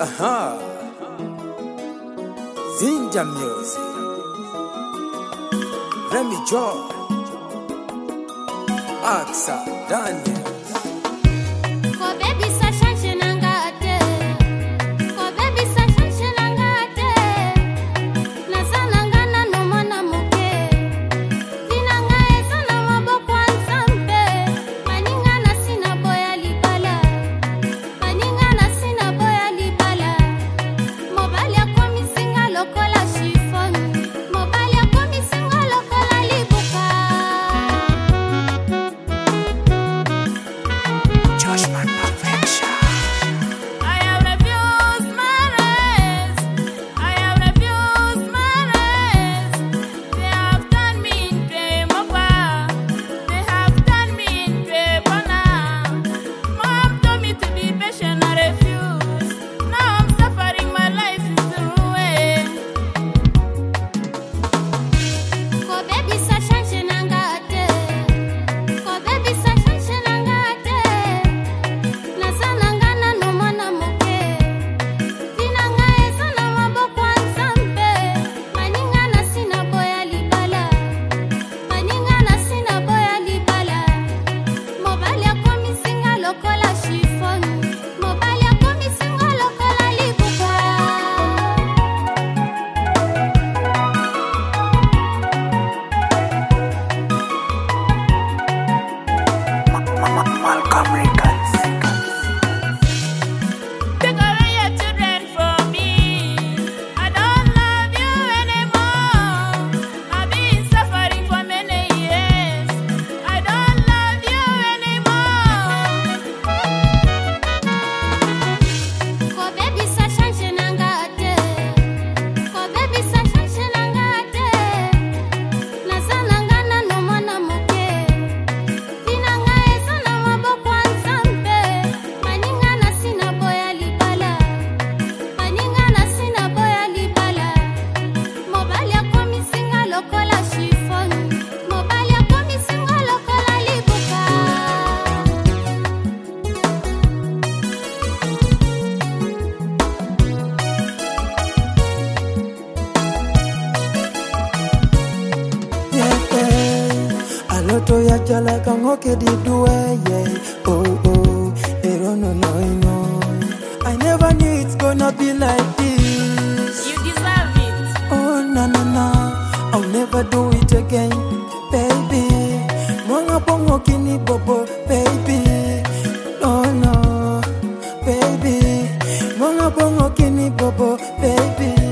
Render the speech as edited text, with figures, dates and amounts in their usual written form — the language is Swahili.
Aha. Zinja Music. Remy Joe. Axa Daniel. Ko baby sa change nangate. Ko baby sa change nangate. Nasanangana no mwana muke. Tinanga esa na maboko ansambe. Maninga na sina boya libala. Maninga na sina boya libala. Mobali yako misinga lokola chiffon. Mobali yako misinga lokola libuka. Joshman Perfection. I have refused marriage. I have refused marriage. They have turned me into a mopper. They have turned me into a burner. Mom told me to be patient, I refuse. Now I'm suffering, my life is ruined. Ko baby sa change nangate. Ko baby sa change nangate. Nasanangana no mwana muke. Tinanga esa na maboko ansambe. Maninga na sina boya libala. Maninga na sina boya libala. Mobali yako misinga lokola chiffon. Mobali yako misinga lokola libuka. Malcolm Records. Take away your children from me. I don't love you anymore. I've been suffering for many years. I don't love you anymore. Ko baby sa change nangate. Ko baby sa change nangate. Nasanangana no mwana muke. Tinanga esa na maboko ansambe. Maninga na sina boya libala. Maninga na sina boya libala. Mobali yako misinga lokola chiffon. Mobali yako misinga lokola libuka. Aloto ya jala kangoke di duwe, yeah. Oh, no. I never knew it's gonna be like this. You deserve it. Oh, no. I'll never do it again, baby. Mwanga pongo kini bobo, baby. Oh, no, baby. Mwanga pongo kini bobo, baby.